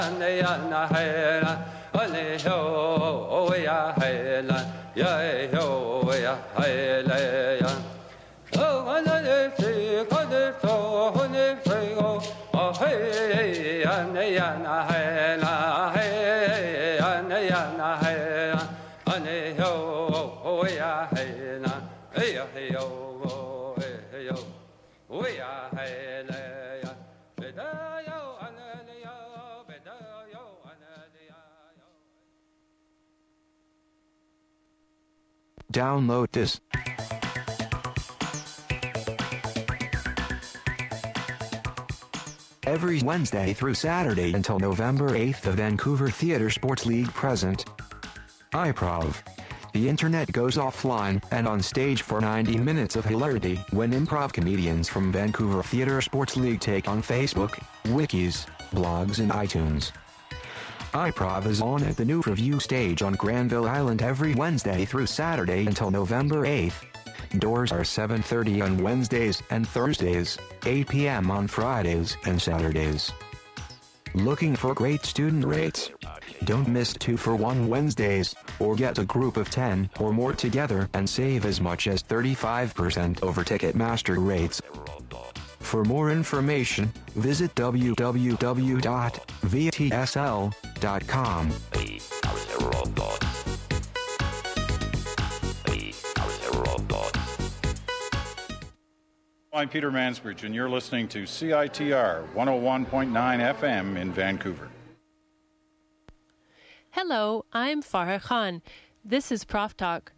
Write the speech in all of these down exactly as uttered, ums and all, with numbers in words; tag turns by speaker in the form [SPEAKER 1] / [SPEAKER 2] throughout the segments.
[SPEAKER 1] Download this. Every Wednesday through Saturday until November eighth, the Vancouver Theatre Sports League present iProv. The internet goes offline and on stage for ninety minutes of hilarity when improv comedians from Vancouver Theatre Sports League take on Facebook, wikis, blogs and iTunes. iProv is on at the New Review stage on Granville Island every Wednesday through Saturday until November eighth. Doors are seven thirty on Wednesdays and Thursdays, eight p.m. on Fridays and Saturdays. Looking for great student rates? Don't miss two for one Wednesdays, or get a group of ten or more together and save as much as thirty-five percent over Ticketmaster rates. For more information, visit w w w dot v t s l dot com.
[SPEAKER 2] I'm Peter Mansbridge, and you're listening to C I T R one oh one point nine F M in Vancouver.
[SPEAKER 3] Hello, I'm Farah Khan. This is Prof Talk.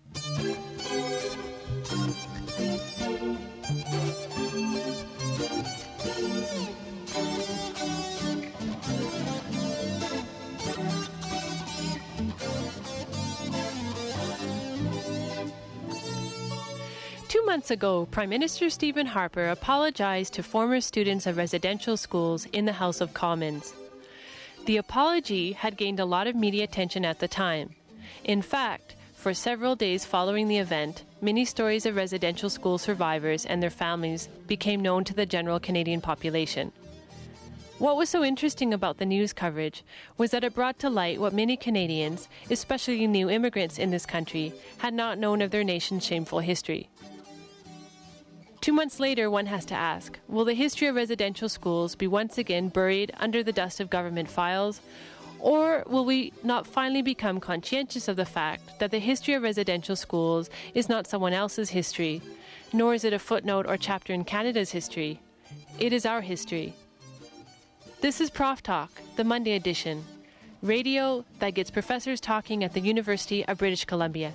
[SPEAKER 3] Two months ago, Prime Minister Stephen Harper apologized to former students of residential schools in the House of Commons. The apology had gained a lot of media attention at the time. In fact, for several days following the event, many stories of residential school survivors and their families became known to the general Canadian population. What was so interesting about the news coverage was that it brought to light what many Canadians, especially new immigrants in this country, had not known of their nation's shameful history. Two months later, one has to ask, will the history of residential schools be once again buried under the dust of government files? Or will we not finally become conscientious of the fact that the history of residential schools is not someone else's history, nor is it a footnote or chapter in Canada's history? It is our history. This is Prof Talk, the Monday edition, radio that gets professors talking at the University of British Columbia.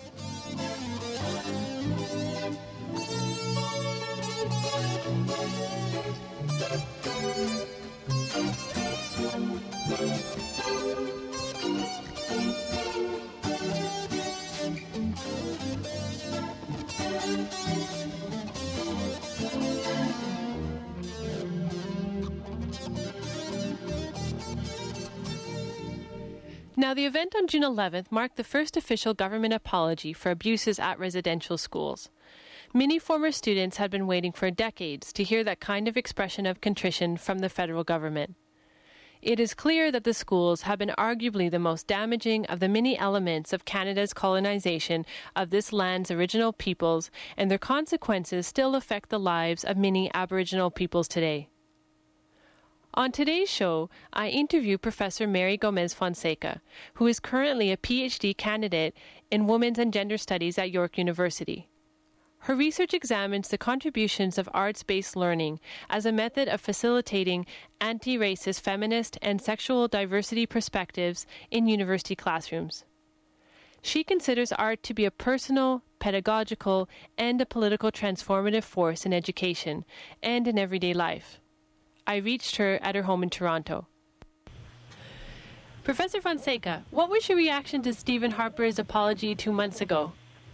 [SPEAKER 3] Now, the event on June eleventh marked the first official government apology for abuses at residential schools. Many former students had been waiting for decades to hear that kind of expression of contrition from the federal government. It is clear that the schools have been arguably the most damaging of the many elements of Canada's colonization of this land's original peoples, and their consequences still affect the lives of many Aboriginal peoples today. On today's show, I interview Professor Mary Gomez Fonseca, who is currently a P H D candidate in Women's and Gender Studies at York University. Her research examines the contributions of arts-based learning as a method of facilitating anti-racist feminist and sexual diversity perspectives in university classrooms. She considers art to be a personal, pedagogical, and a political transformative force in education and in everyday life. I reached her at her home in Toronto. Professor Fonseca, what was your reaction to Stephen Harper's apology two months ago?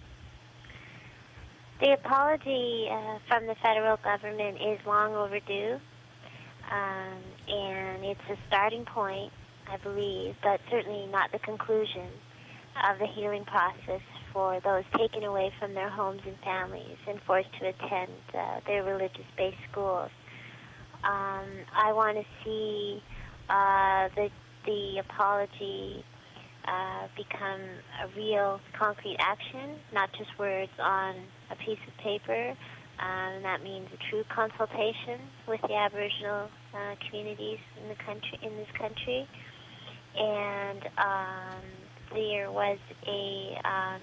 [SPEAKER 4] The apology uh, from the federal government is long overdue, um, and it's a starting point, I believe, but certainly not the conclusion of the healing process for those taken away from their homes and families and forced to attend uh, their religious-based schools. Um, I want to see uh, the the apology uh, become a real concrete action, not just words on a piece of paper. Um, that means a true consultation with the Aboriginal uh, communities in the country, in this country. And um, there was a um,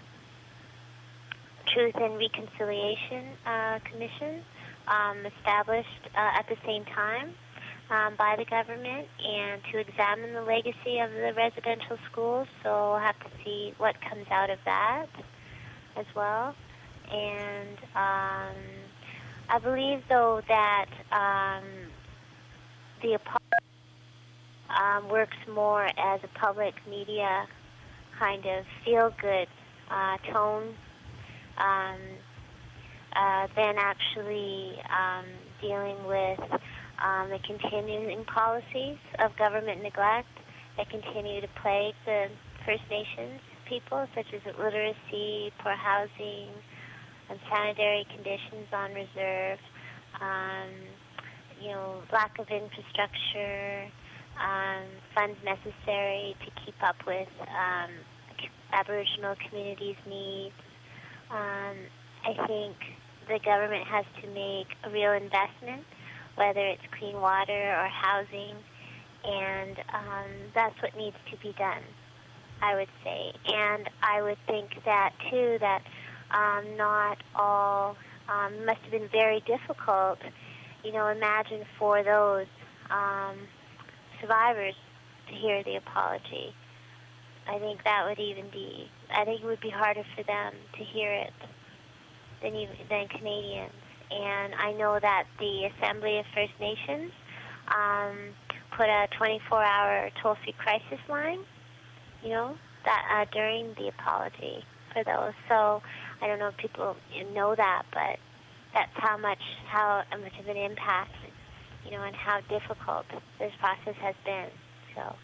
[SPEAKER 4] Truth and Reconciliation uh, Commission um, established uh, at the same time um, by the government, and to examine the legacy of the residential schools. So we'll have to see what comes out of that as well. And um, I believe, though, that um, the apology um, works more as a public media kind of feel-good uh, tone um, uh, than actually um, dealing with um, the continuing policies of government neglect that continue to plague the First Nations people, such as illiteracy, poor housing, unsanitary conditions on reserve, um, you know, lack of infrastructure, um, funds necessary to keep up with um, Aboriginal communities' needs. Um, I think the government has to make a real investment, whether it's clean water or housing, and um, that's what needs to be done, I would say. And I would think that, too, that Um, not all, um, must have been very difficult, you know, imagine for those um, survivors to hear the apology. I think that would even be, I think it would be harder for them to hear it than, even, than Canadians. And I know that the Assembly of First Nations um, put a twenty-four hour toll-free crisis line, you know, that uh, during the apology for those. So I don't know if people know that, but that's how much how much of an impact, you know, and how difficult this process has been. So,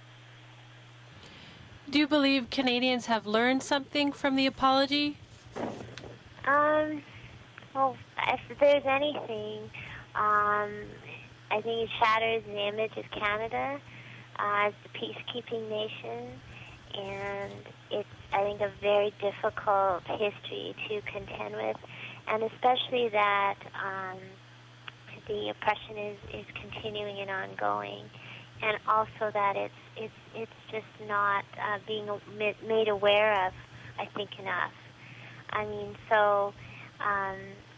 [SPEAKER 3] do you believe Canadians have learned something from the apology?
[SPEAKER 4] Um, well, if there's anything, um, I think it shatters the image of Canada uh, as the peacekeeping nation, and it's, I think, a very difficult history to contend with, and especially that um, the oppression is, is continuing and ongoing, and also that it's it's it's just not uh, being made aware of, I think, enough. I mean, so um,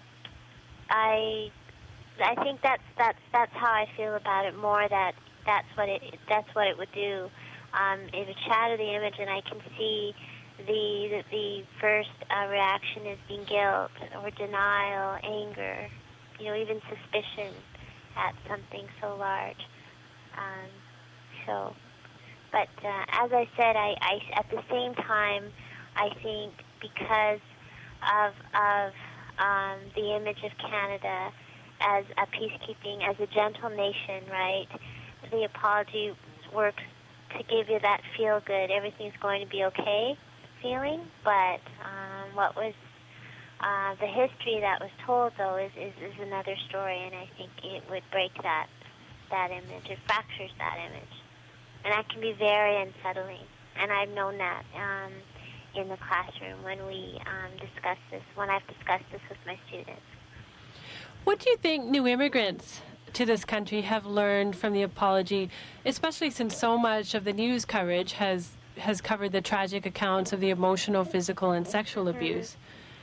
[SPEAKER 4] I I think that's that's that's how I feel about it more. That that's what it that's what it would do. Um, it would shatter the image, and I can see the the, the first uh, reaction is being guilt or denial, anger, you know, even suspicion at something so large. Um, so, but uh, as I said, I, I at the same time, I think because of of um, the image of Canada as a peacekeeping, as a gentle nation, right? The apology works to give you that feel good, everything's going to be okay feeling. But um, what was uh, the history that was told, though, is, is, is another story, and I think it would break that that image. It fractures that image, and that can be very unsettling. And I've known that um, in the classroom when we um, discuss this, when I've discussed this with my students.
[SPEAKER 3] What do you think new immigrants to this country have learned from the apology, especially since so much of the news coverage has has covered the tragic accounts of the emotional, physical, and sexual mm-hmm. abuse?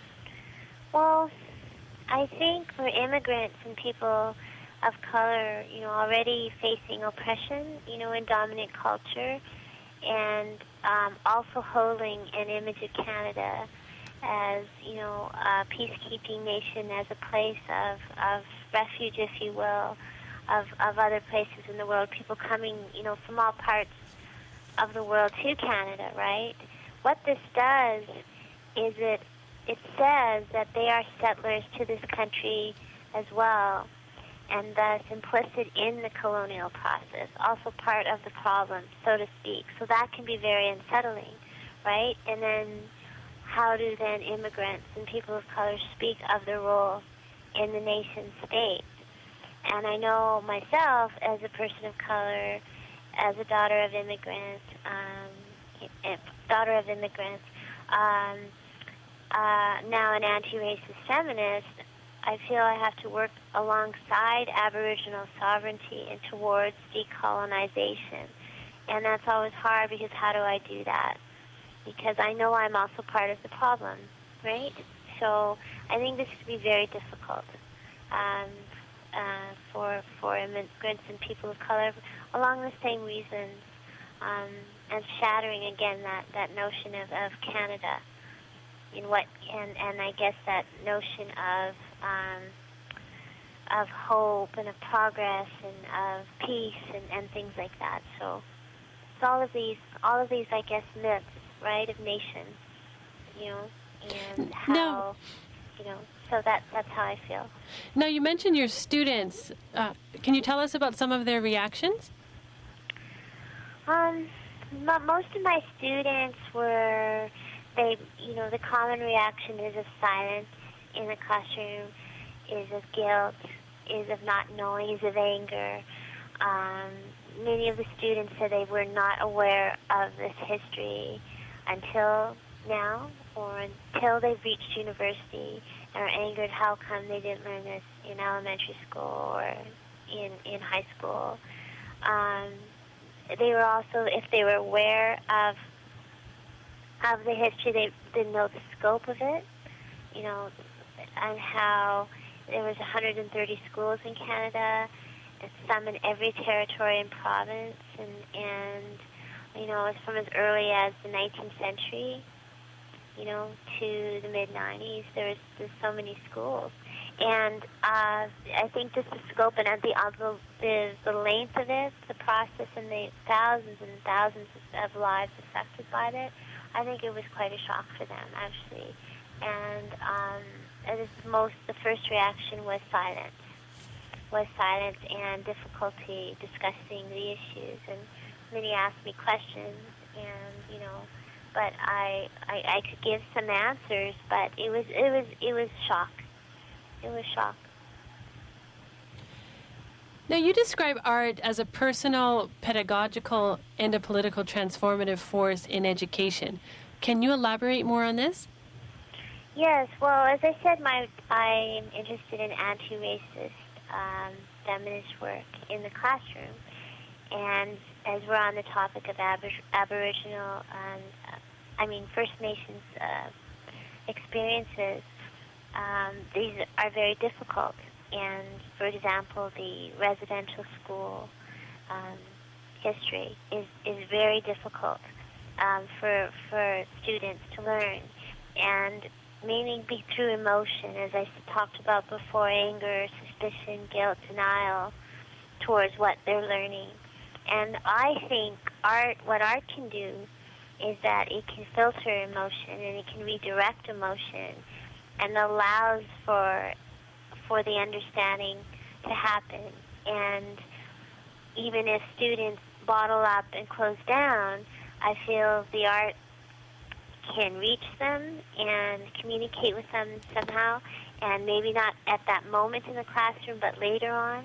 [SPEAKER 4] Well, I think for immigrants and people of color, you know, already facing oppression, you know, in dominant culture, and um, also holding an image of Canada as, you know, a peacekeeping nation, as a place of, of refuge, if you will, of, of other places in the world, people coming, you know, from all parts of the world to Canada, right? What this does is it, it says that they are settlers to this country as well, and thus implicit in the colonial process, also part of the problem, so to speak. So that can be very unsettling, right? And then how do then immigrants and people of color speak of their role in the nation state? And I know myself as a person of color, as a daughter of immigrants, um, daughter of immigrants, um, uh, now an anti-racist feminist, I feel I have to work alongside Aboriginal sovereignty and towards decolonization. And that's always hard because how do I do that? Because I know I'm also part of the problem, right? So I think this could be very difficult um, uh, for for immigrants and people of color along the same reasons, um, and shattering again that, that notion of, of Canada in what and and I guess that notion of um, of hope and of progress and of peace and, and things like that. So it's all of these all of these I guess myths, right, of nations, you know, and how
[SPEAKER 3] no.
[SPEAKER 4] you know. So that that's how I feel.
[SPEAKER 3] Now you mentioned your students. Uh, can you tell us about some of their reactions?
[SPEAKER 4] Um, m- most of my students were, they, you know, the common reaction is of silence in the classroom, is of guilt, is of not knowing, is of anger. Um, many of the students said they were not aware of this history until now, or until they've reached university and are angered how come they didn't learn this in elementary school or in, in high school. Um, They were also, if they were aware of of the history, they didn't know the scope of it, you know, and how there was one hundred thirty schools in Canada, and some in every territory and province, and, and you know, it's from as early as the nineteenth century, you know, to the mid nineties. There's there's so many schools. And uh, I think just the scope and the, uh, the the length of it, the process, and the thousands and thousands of lives affected by it, I think it was quite a shock for them, actually. And um, it was most the first reaction was silence, was silence and difficulty discussing the issues. And many asked me questions, and you know, but I, I I could give some answers, but it was it was it was shock. It was shock.
[SPEAKER 3] Now, you describe art as a personal, pedagogical, and a political transformative force in education. Can you elaborate more on this?
[SPEAKER 4] Yes. Well, as I said, my I'm interested in anti-racist um, feminist work in the classroom, and as we're on the topic of Abor- Aboriginal, and uh, I mean First Nations uh, experiences. Um, these are very difficult, and for example, the residential school um, history is, is very difficult um, for for students to learn, and mainly be through emotion, as I talked about before, anger, suspicion, guilt, denial towards what they're learning. And I think art, what art can do is that it can filter emotion and it can redirect emotion, and allows for for the understanding to happen. And even if students bottle up and close down, I feel the art can reach them and communicate with them somehow, and maybe not at that moment in the classroom, but later on.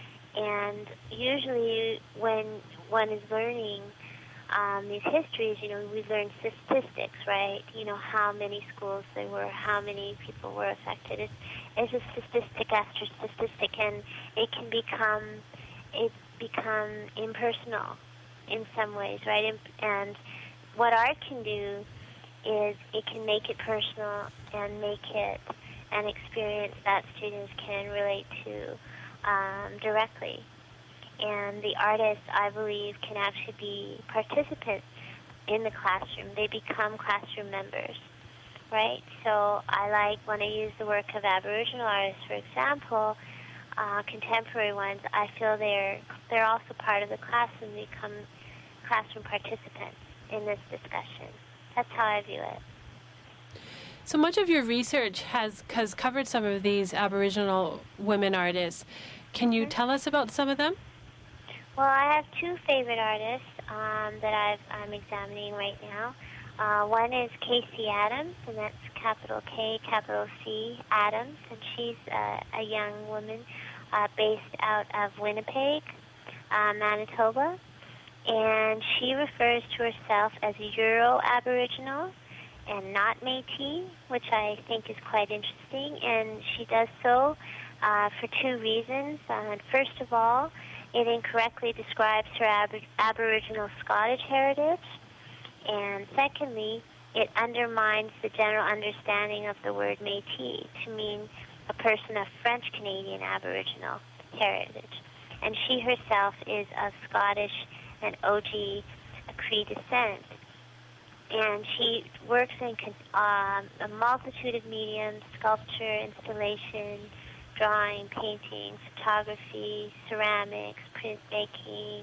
[SPEAKER 4] And usually when one is learning Um, these histories, you know, we learn statistics, right? You know, how many schools there were, how many people were affected. It's, it's a statistic after statistic, and it can become, it become impersonal in some ways, right? And, and what art can do is it can make it personal and make it an experience that students can relate to um, directly. And the artists, I believe, can actually be participants in the classroom. They become classroom members, right? So I like, when I use the work of Aboriginal artists, for example, uh, contemporary ones, I feel they're they're also part of the classroom, become classroom participants in this discussion. That's how I view it.
[SPEAKER 3] So much of your research has, has covered some of these Aboriginal women artists. Can you tell us about some of them?
[SPEAKER 4] Well, I have two favorite artists um, that I've, I'm examining right now. Uh, one is Casey Adams, and that's capital K, capital C, Adams, and she's uh, a young woman uh, based out of Winnipeg, uh, Manitoba. And she refers to herself as Euro-Aboriginal and not Métis, which I think is quite interesting. And she does so uh, for two reasons. Uh, first of all, it incorrectly describes her ab- Aboriginal Scottish heritage. And secondly, it undermines the general understanding of the word Métis to mean a person of French-Canadian Aboriginal heritage. And she herself is of Scottish and Oji Cree descent. And she works in um, a multitude of mediums: sculpture, installation, drawing, painting, photography, ceramics, printmaking,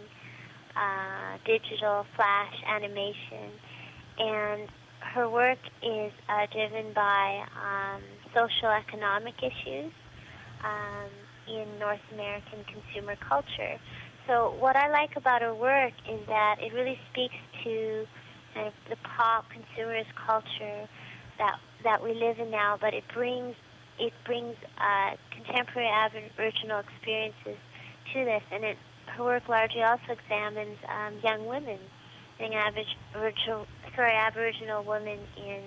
[SPEAKER 4] uh, digital, flash, animation. And her work is uh, driven by um, social economic issues um, in North American consumer culture. So what I like about her work is that it really speaks to kind of the pop consumerist culture that that we live in now, but it brings it brings uh, contemporary Aboriginal experiences to this, and it, her work largely also examines um, young women, young Aboriginal, sorry, Aboriginal women in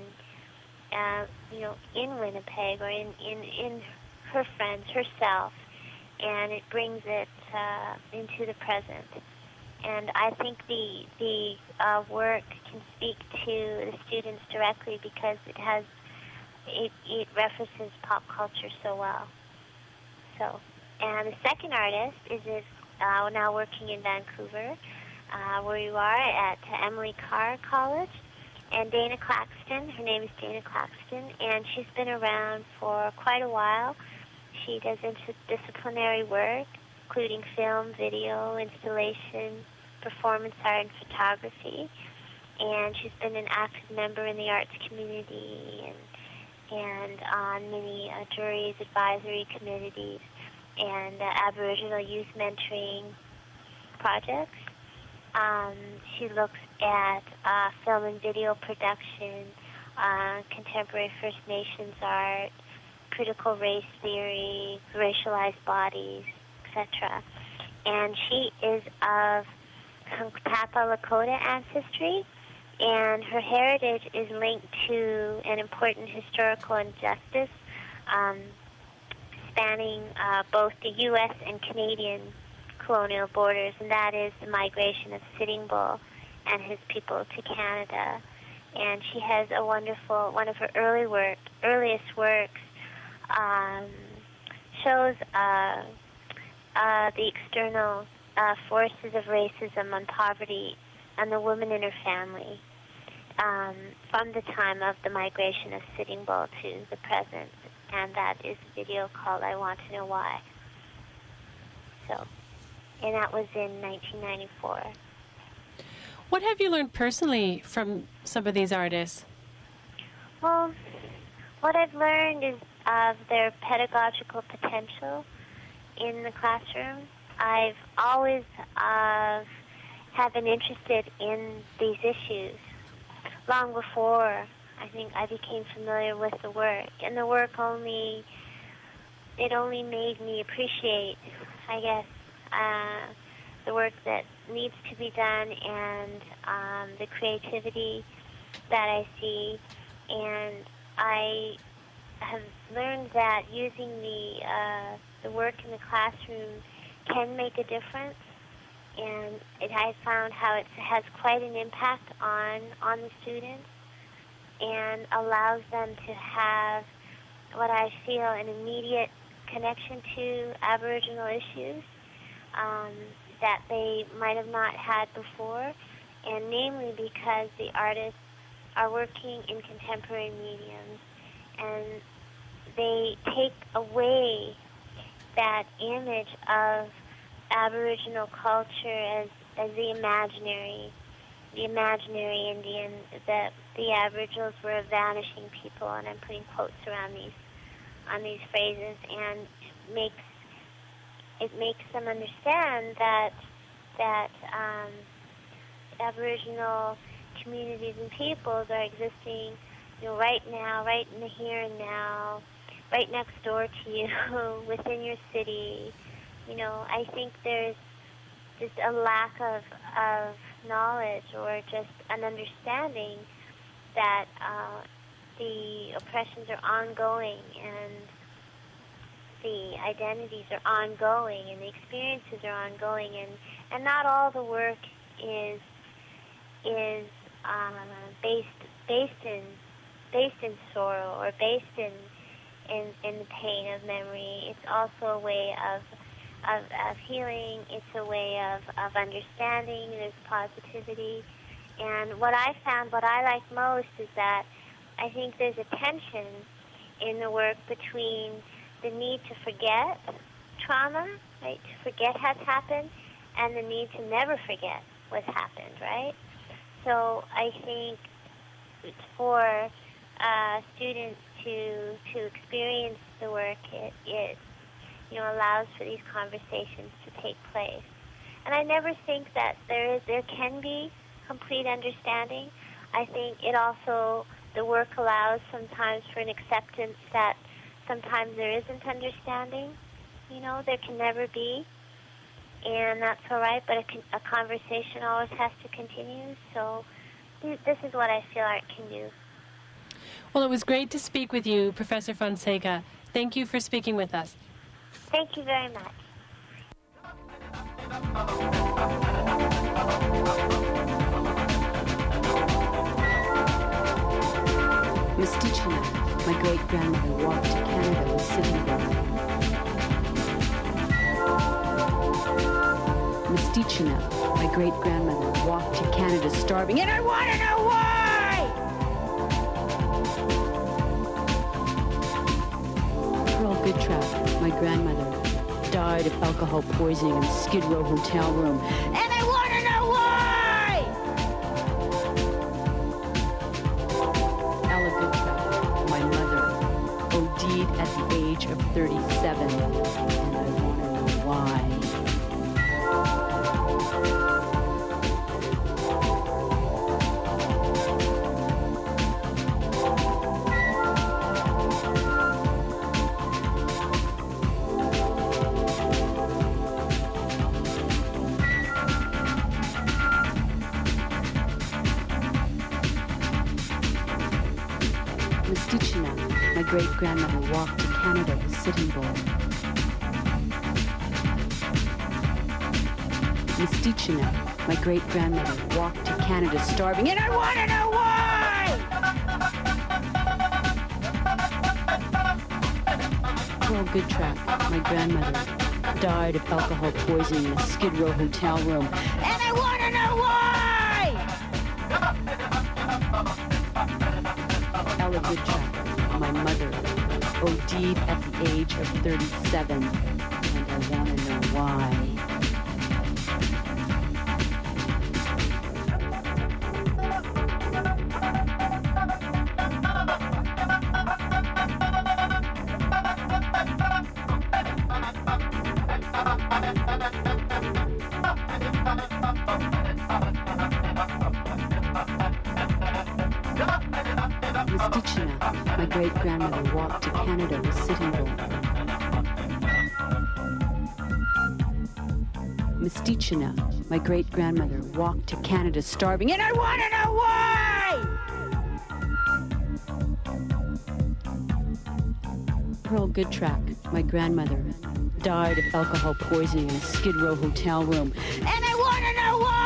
[SPEAKER 4] uh, you know in Winnipeg or in, in in her friends, herself, and it brings it uh, into the present. And I think the the uh, work can speak to the students directly because it has it it references pop culture so well. So, and the second artist is is uh, now working in Vancouver, uh, where you are at Emily Carr College, and Dana Claxton. Her name is Dana Claxton, and she's been around for quite a while. She does interdisciplinary work, including film, video, installation, performance art, and photography. And she's been an active member in the arts community and and on many uh, juries, advisory committees, and uh, Aboriginal youth mentoring projects. Um, she looks at uh, film and video production, uh, contemporary First Nations art, critical race theory, racialized bodies, et cetera. And she is of Papa Lakota ancestry, and her heritage is linked to an important historical injustice um, spanning uh, both the U S and Canadian colonial borders, and that is the migration of Sitting Bull and his people to Canada. And she has a wonderful, one of her early work, earliest works um, shows uh, uh, the external uh, forces of racism on poverty and the woman in her family um, from the time of the migration of Sitting Bull to the present. And that is a video called I Want to Know Why. So, and that was in nineteen ninety-four.
[SPEAKER 3] What have you learned personally from some of these artists?
[SPEAKER 4] Well, what I've learned is of their pedagogical potential in the classroom. I've always uh, have been interested in these issues long before I think I became familiar with the work. And the work only, it only made me appreciate, I guess, uh, the work that needs to be done and um, the creativity that I see. And I have learned that using the uh, the work in the classroom can make a difference, and it I found how it has quite an impact on on the students and allows them to have what I feel an immediate connection to Aboriginal issues um, that they might have not had before, and namely because the artists are working in contemporary mediums, and they take away that image of Aboriginal culture as, as the imaginary, the imaginary Indian, that the Aboriginals were a vanishing people, and I'm putting quotes around these on these phrases, and makes it makes them understand that that um, Aboriginal communities and peoples are existing, you know, right now, right in the here and now, right next door to you, within your city. You know, I think there's just a lack of, of knowledge or just an understanding that uh, the oppressions are ongoing and the identities are ongoing and the experiences are ongoing, and, and not all the work is is uh, based based in based in sorrow or based in, in in the pain of memory. It's also a way of of, of healing. It's a way of, of understanding. There's positivity. And what I found, what I like most is that I think there's a tension in the work between the need to forget trauma, right, to forget has happened, and the need to never forget what's happened, right? So I think for uh, students to to experience the work, it, it you know allows for these conversations to take place. And I never think that there is there can be complete understanding. I think it also, the work allows sometimes for an acceptance that sometimes there isn't understanding. You know, there can never be, and that's all right, but a, con- a conversation always has to continue. So th- this is what I feel art can do.
[SPEAKER 3] Well, it was great to speak with you, Professor Fonseca. Thank you for speaking with us.
[SPEAKER 4] Thank you very much.
[SPEAKER 5] Mestichina, my great-grandmother, walked to Canada with Sitting Bull. Mestichina, my great-grandmother, walked to Canada starving, and I want to know why! Pearl Goodtrap, my grandmother, died of alcohol poisoning in the Skid Row hotel room, and I want to know why! Ella Goodtrap, my mother, O D'd at the age of thirty-seven, and I want to know why. Mestichina, my great-grandmother, walked to Canada with Sitting Bull. Mestichina, my great-grandmother, walked to Canada starving, and I want to know why! Pearl Goodtrap, my grandmother, died of alcohol poisoning in a Skid Row hotel room, and I want to know why! Ella Goodtrap, my mother, O D'd at the age of thirty-seven, and I want to know why. Mestichina, my great-grandmother, walked to Canada with Sitting Bull. Mestichina, my great-grandmother, walked to Canada starving, and I want to know why! Pearl Goodtrap, my grandmother, died of alcohol poisoning in a Skid Row hotel room, and I want to know why!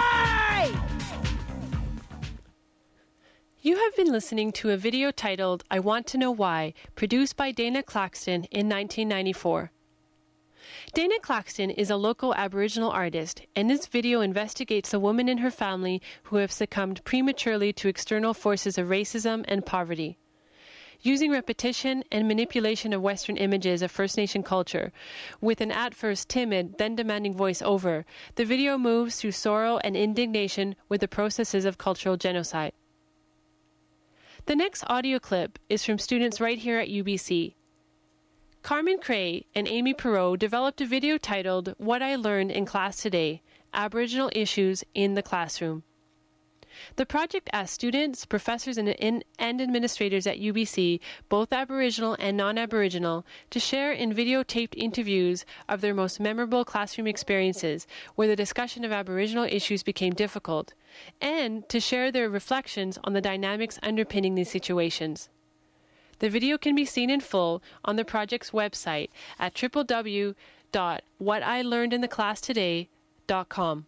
[SPEAKER 3] You have been listening to a video titled I Want to Know Why, produced by Dana Claxton in nineteen ninety-four. Dana Claxton is a local Aboriginal artist, and this video investigates a woman and her family who have succumbed prematurely to external forces of racism and poverty. Using repetition and manipulation of Western images of First Nation culture, with an at first timid, then demanding voice-over, the video moves through sorrow and indignation with the processes of cultural genocide. The next audio clip is from students right here at U B C. Carmen Cray and Amy Perot developed a video titled What I Learned in Class Today, Aboriginal Issues in the Classroom. The project asked students, professors, and, and administrators at U B C, both Aboriginal and non-Aboriginal, to share in videotaped interviews of their most memorable classroom experiences where the discussion of Aboriginal issues became difficult, and to share their reflections on the dynamics underpinning these situations. The video can be seen in full on the project's website at w w w dot what i learned in the class today dot com.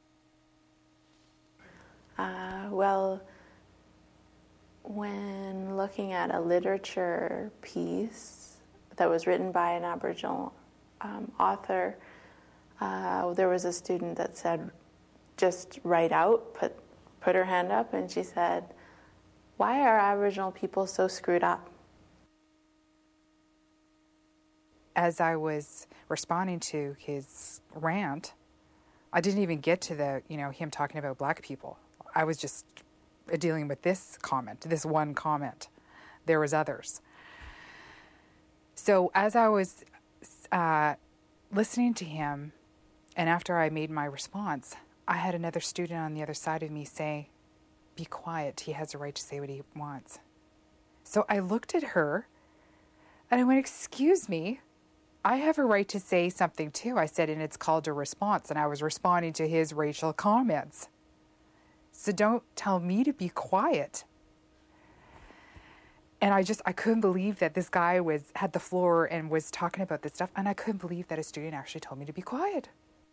[SPEAKER 6] Uh, well, when looking at a literature piece that was written by an Aboriginal um, author, uh, there was a student that said, just write out, put, put her hand up, and she said, "Why are Aboriginal people so screwed up?"
[SPEAKER 7] As I was responding to his rant, I didn't even get to the, you know, him talking about black people. I was just dealing with this comment, this one comment. There was others. So as I was uh, listening to him, and after I made my response, I had another student on the other side of me say, "Be quiet, he has a right to say what he wants." So I looked at her, and I went, "Excuse me, I have a right to say something too." I said, and it's called a response, and I was responding to his racial comments. So don't tell me to be quiet. And I just, I couldn't believe that this guy was had the floor and was talking about this stuff, and I couldn't believe that a student actually told me to be quiet.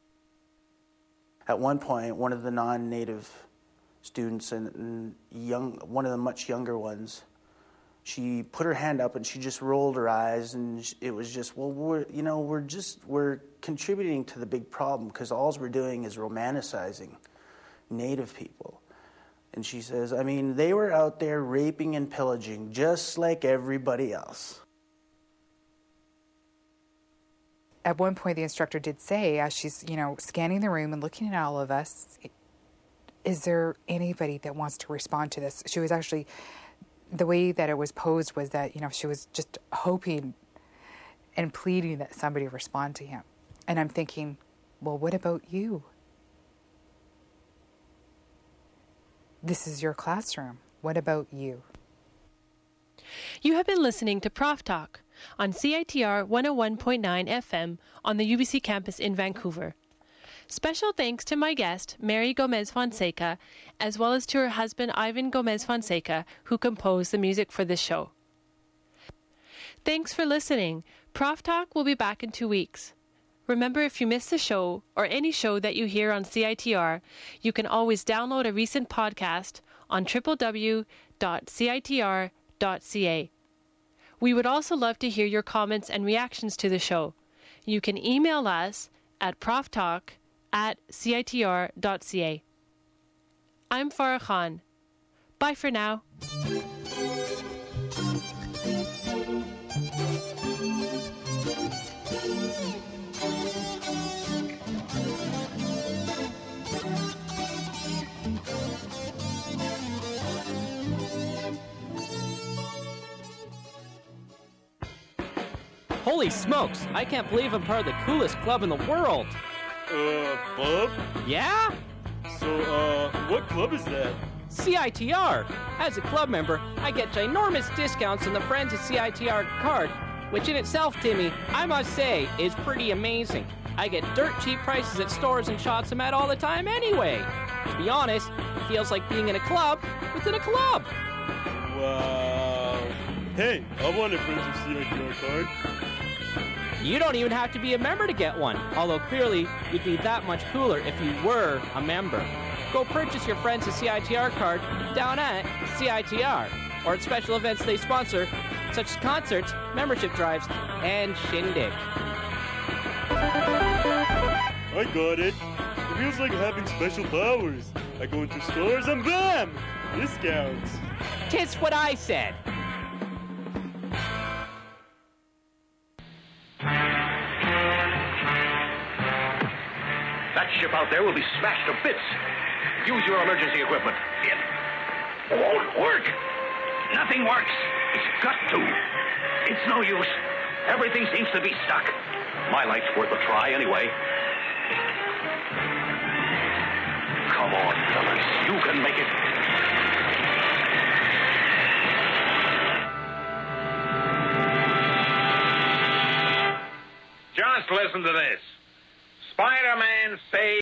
[SPEAKER 8] At one point, one of the non-native students and, and young, one of the much younger ones, she put her hand up and she just rolled her eyes, and it was just, well, we're, you know, we're just, we're contributing to the big problem because all we're doing is romanticizing Native people. And she says, I mean, they were out there raping and pillaging just like everybody else.
[SPEAKER 7] At one point, the instructor did say, as she's, you know, scanning the room and looking at all of us, is there anybody that wants to respond to this? She was actually, the way that it was posed was that, you know, she was just hoping and pleading that somebody respond to him. And I'm thinking, well, what about you? This is your classroom. What about you?
[SPEAKER 3] You have been listening to Prof Talk on C I T R one oh one point nine F M on the U B C campus in Vancouver. Special thanks to my guest, Mary Gomez Fonseca, as well as to her husband, Ivan Gomez Fonseca, who composed the music for this show. Thanks for listening. Prof Talk will be back in two weeks. Remember, if you missed the show or any show that you hear on C I T R, you can always download a recent podcast on w w w dot c i t r dot c a. We would also love to hear your comments and reactions to the show. You can email us at proftalk at c i t r dot c a. I'm Farah Khan. Bye for now.
[SPEAKER 9] Holy smokes, I can't believe I'm part of the coolest club in the world.
[SPEAKER 10] Uh, Bob?
[SPEAKER 9] Yeah?
[SPEAKER 10] So, uh, what club is that?
[SPEAKER 9] C I T R. As a club member, I get ginormous discounts on the Friends of C I T R card, which in itself, Timmy, I must say, is pretty amazing. I get dirt cheap prices at stores and shops I'm at all the time anyway. To be honest, it feels like being in a club within a club.
[SPEAKER 10] Wow. Hey, I want a Friends of C I T R card.
[SPEAKER 9] You don't even have to be a member to get one, although clearly you'd be that much cooler if you were a member. Go purchase your Friends of C I T R card down at C I T R, or at special events they sponsor, such as concerts, membership drives, and shindig.
[SPEAKER 10] I got it. It feels like having special powers. I go into stores and bam! Discounts.
[SPEAKER 9] Tis what I said.
[SPEAKER 11] That ship out there will be smashed to bits. Use your emergency equipment. It won't work. Nothing works. It's got to. It's no use. Everything seems to be stuck. My light's worth a try anyway. Come on, fellas. You can make it.
[SPEAKER 12] Just listen to this. Spider-Man saves